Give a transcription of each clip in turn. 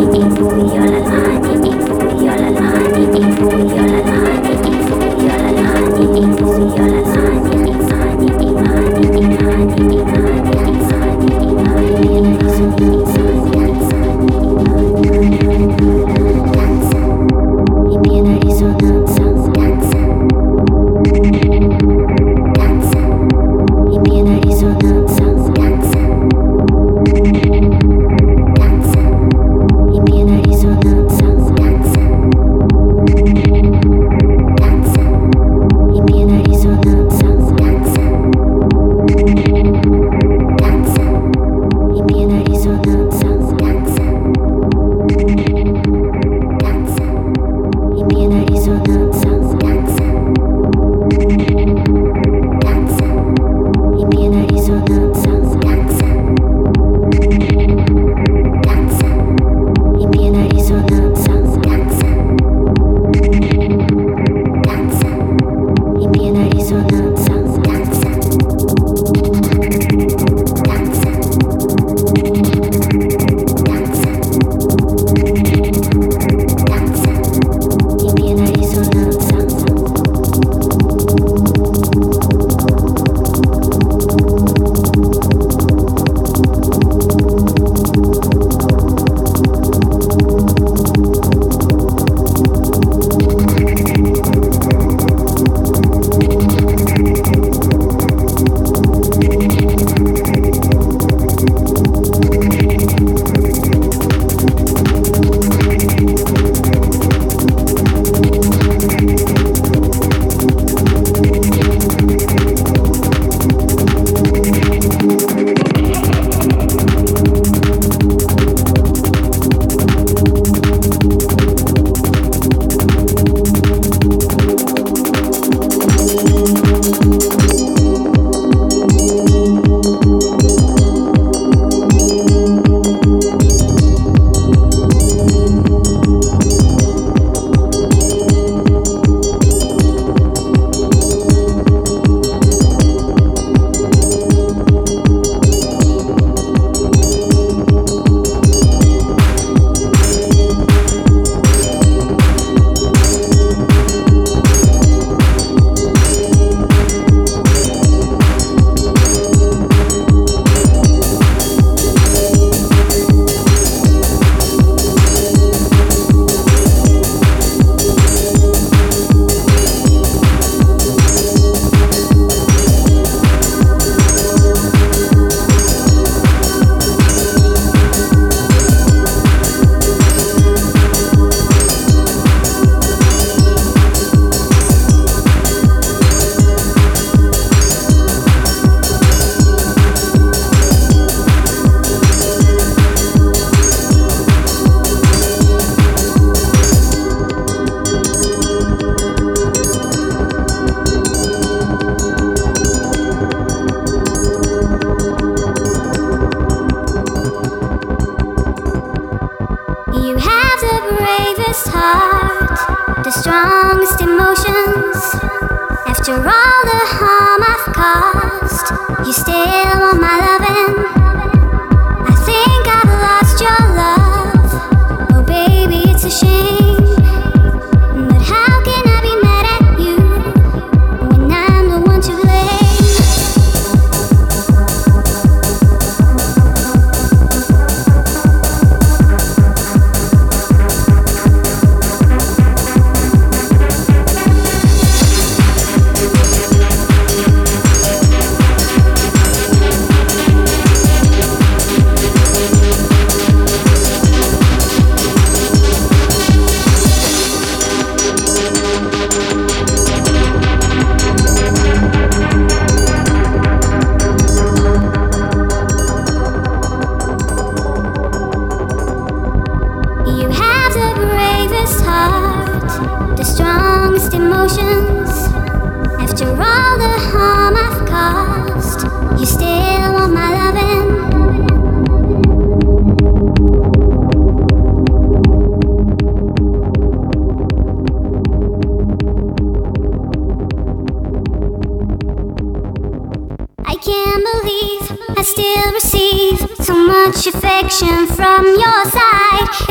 Affection from your side. It feels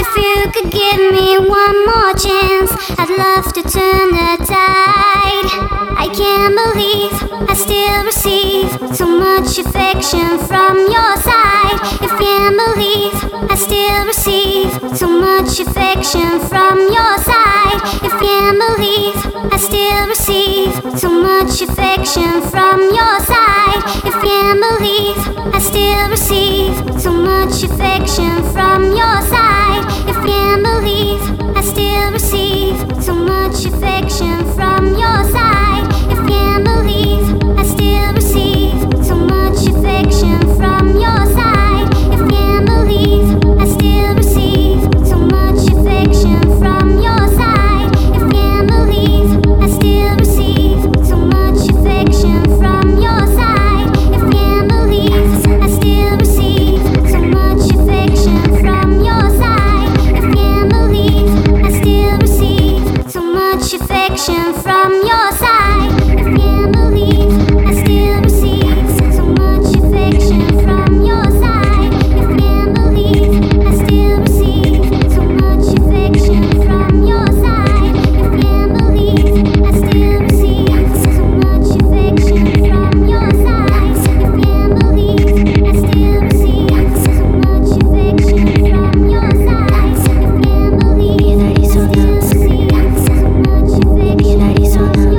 you could give me one more chance, I'd love to turn the tide. I can't believe I still receive so much affection from your side. You can't believe I still receive so much affection from your side. You can't believe I still receive so much affection from your side. You can't believe I still receive so much affection from your side. You can't believe I still receive so much affection from your side. You can't believe I still receive so much affection from your side. You can't believe I still receive so much affection from your side. You can't believe I still receive so much affection from your side. You can't believe I still receive so much affection from your side. You can't believe I still receive so much affection from your side. You can't believe I still receive so much affection from your side. You can't believe I still receive so much affection from your side. You can't believe I still receive so much affection from your side. You can't believe I still receive so much affection from your side. You can't believe I still receive so much affection from your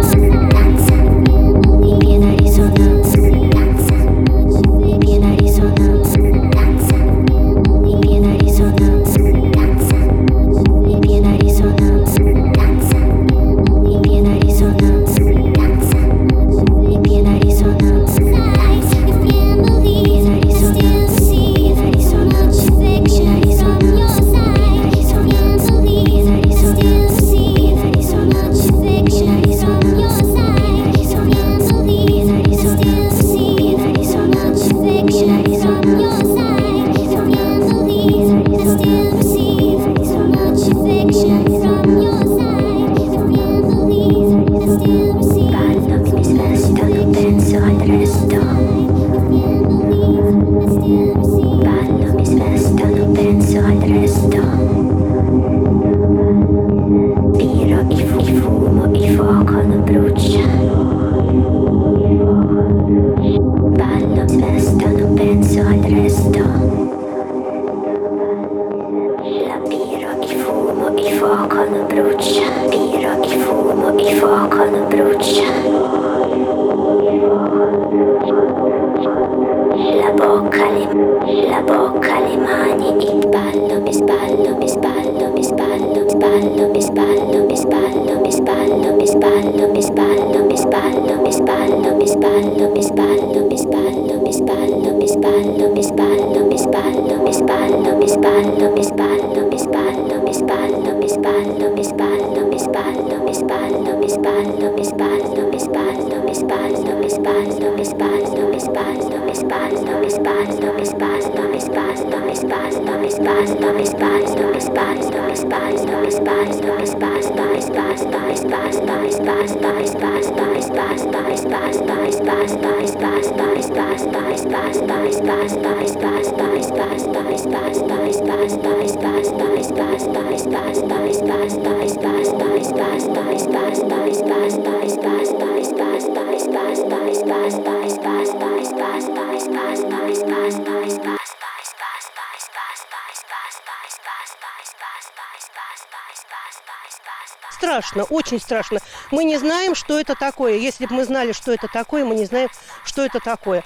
Страшно, очень страшно. Мы не знаем, что это такое. Если бы мы знали, что это такое, мы не знаем, что это такое.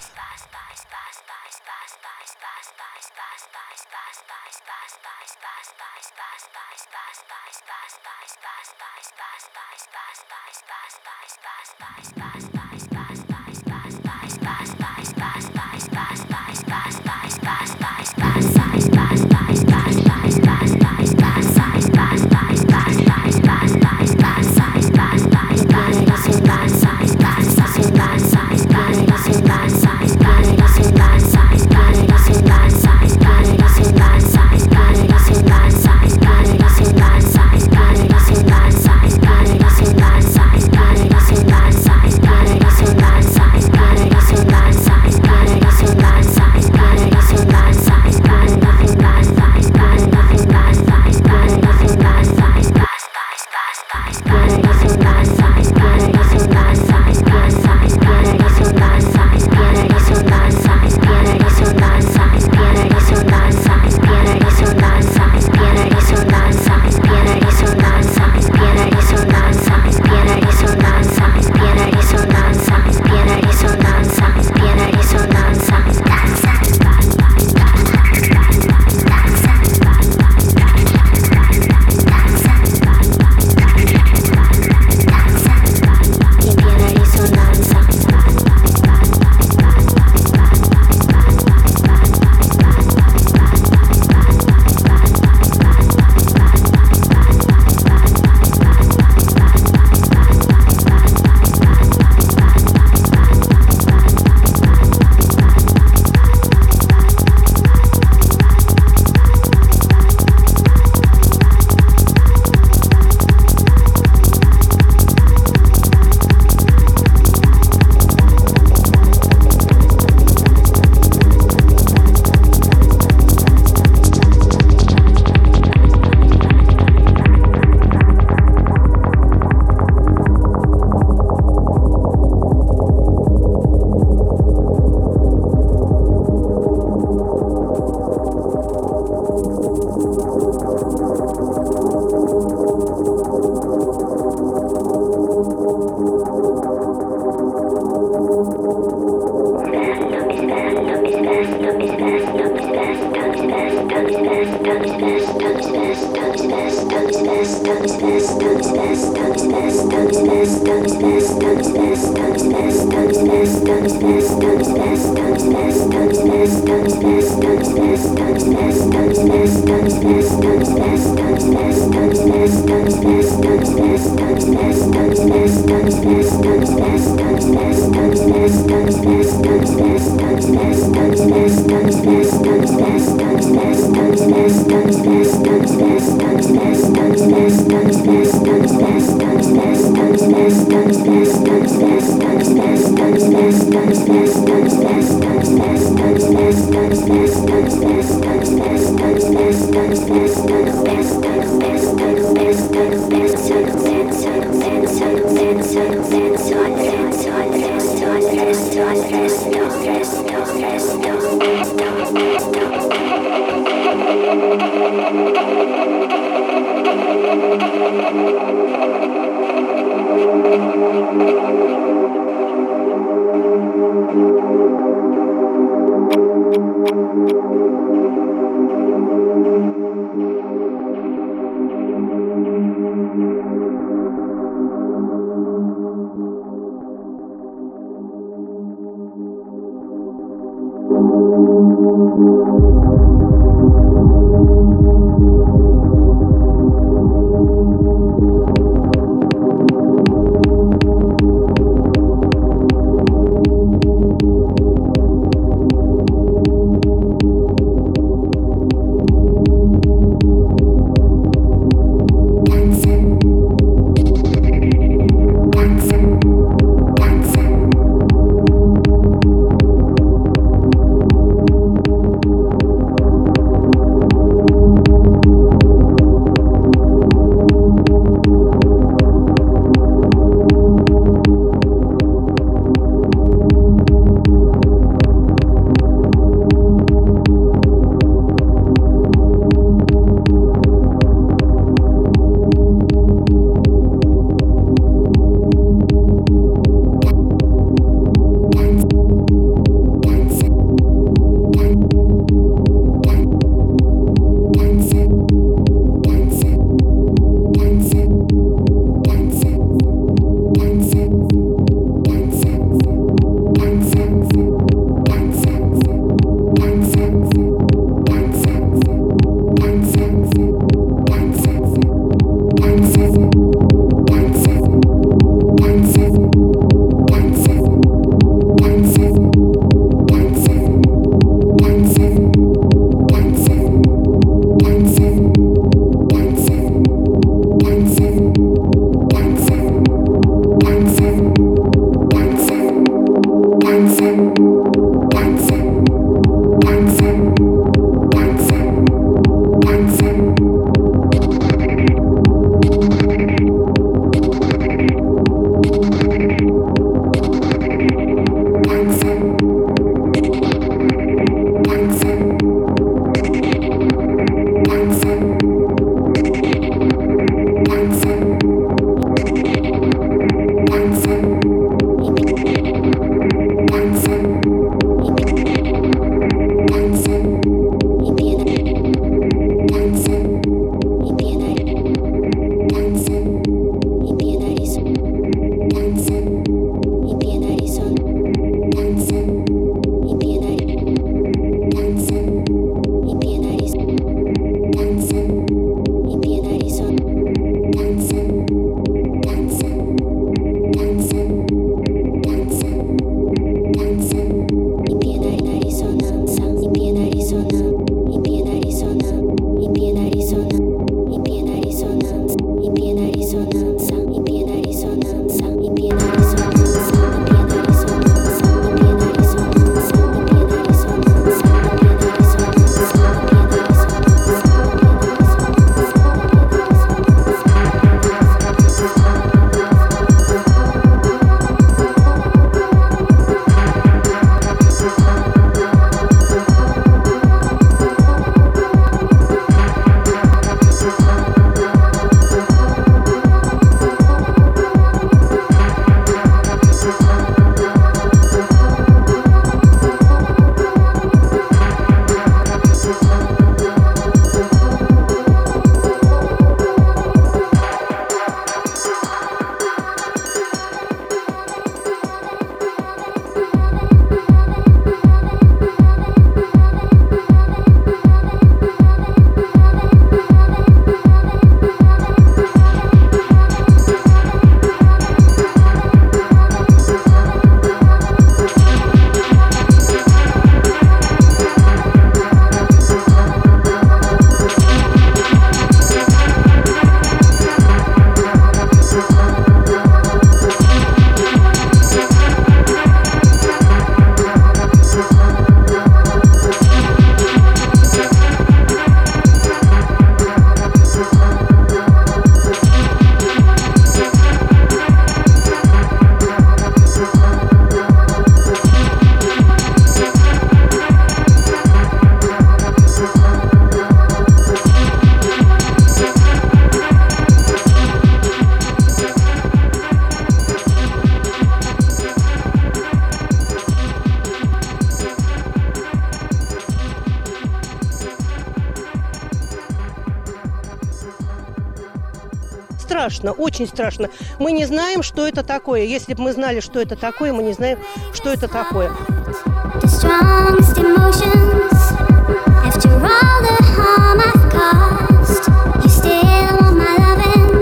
Страшно, очень страшно. Мы не знаем, что это такое. Если бы мы знали, что это такое, мы не знаем, что это такое. The strongest emotions, after all the harm I've caused, you still want my loving.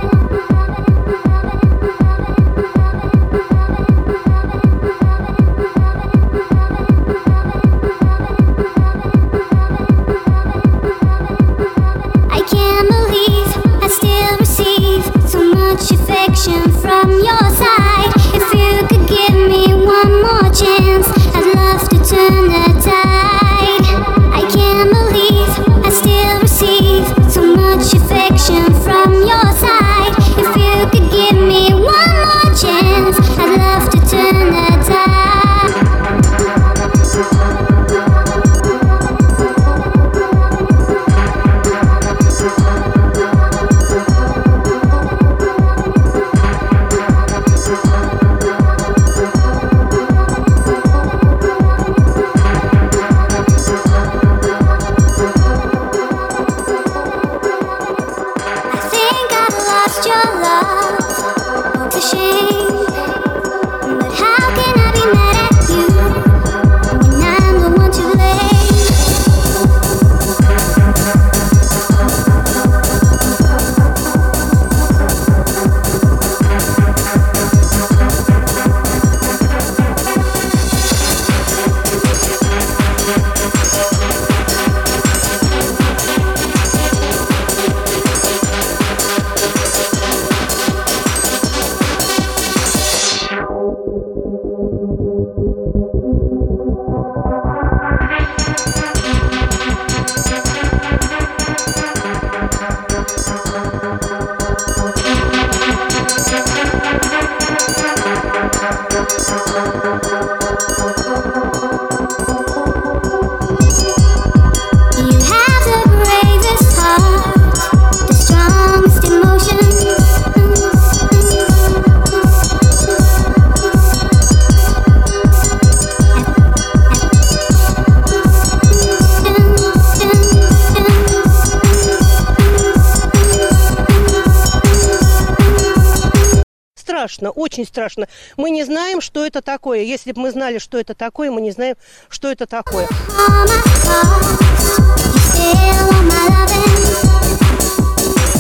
I can't believe I still receive so much affection from your side. If you could give me one more chance, I'd love to turn the tide. I can't believe I still receive so much affection from your side. If you could give me one more chance, I'd love to turn the tide. I think I've lost your love. It's a shame, but how can I be mad at you when I'm the one to blame? You have the bravest heart, the strongest emotions. Страшно, очень страшно. Мы не знаем, что это такое. Если бы мы знали, что это такое, мы не знаем, что это такое. All my heart, you still want my loving.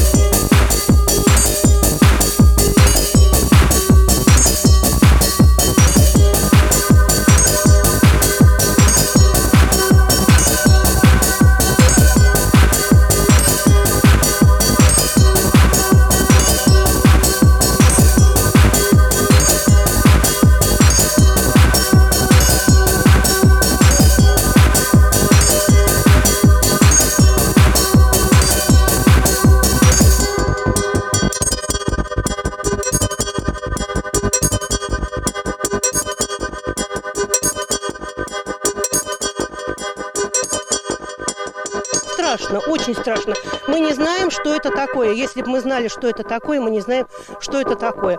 Страшно, очень страшно. Мы не знаем, что это такое. Если бы мы знали, что это такое, мы не знаем, что это такое.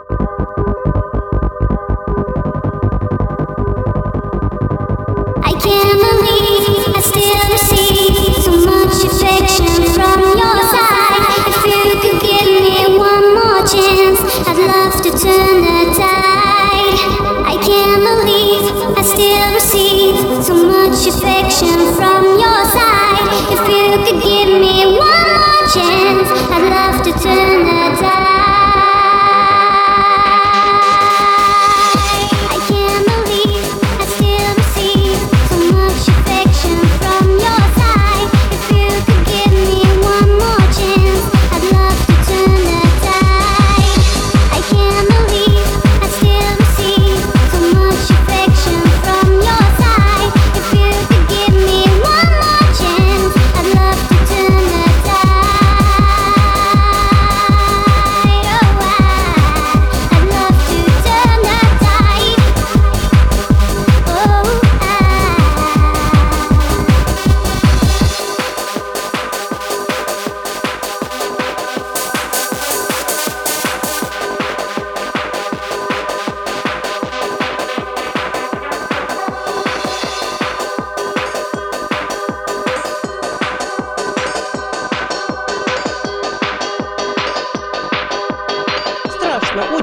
I can't believe I still receive so much affection from your side. If you could give me one more chance, I'd love to turn the tide. I can't believe I still receive so much affection from your side. If you could give me one more chance, I'd love to turn the tide. I can't believe I still receive so much affection from your side. If you could give me one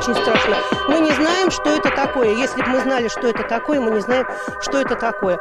очень страшно. Мы не знаем, что это такое. Если бы мы знали, что это такое, мы не знаем, что это такое.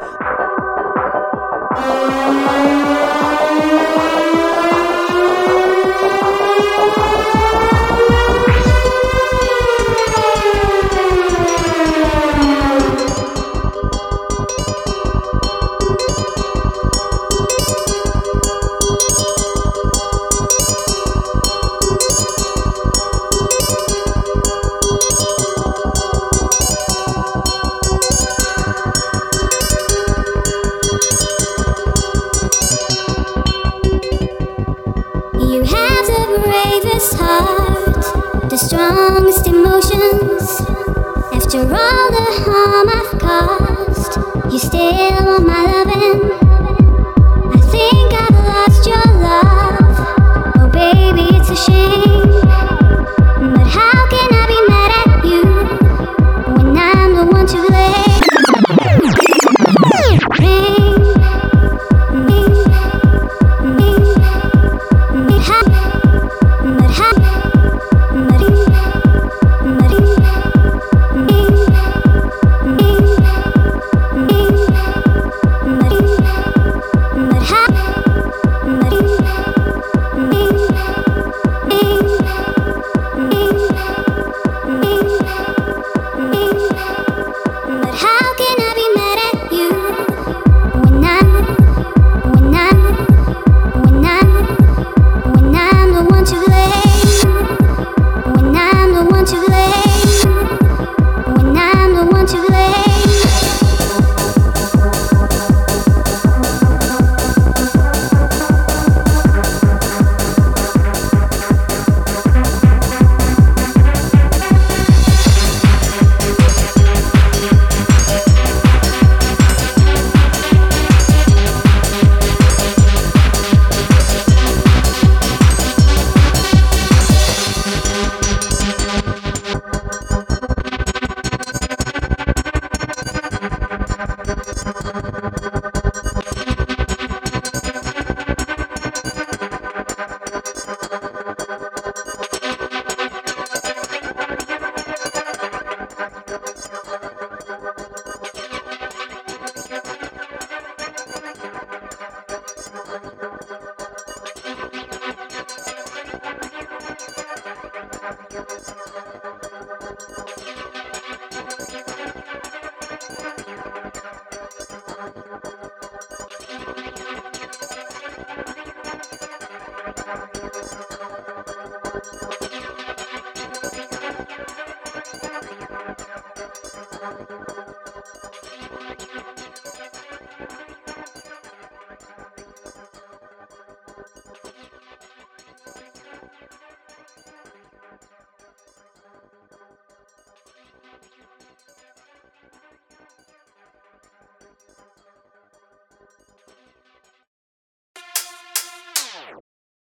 You have the bravest heart, the strongest emotions. After all the harm I've caused, you still want my loving. I think I've lost your love. Oh baby, it's a shame. But how can I be mad at you when I'm the one to blame? How can I be mad at you when I'm the one to blame? When I'm the one to blame? When I'm the one to blame?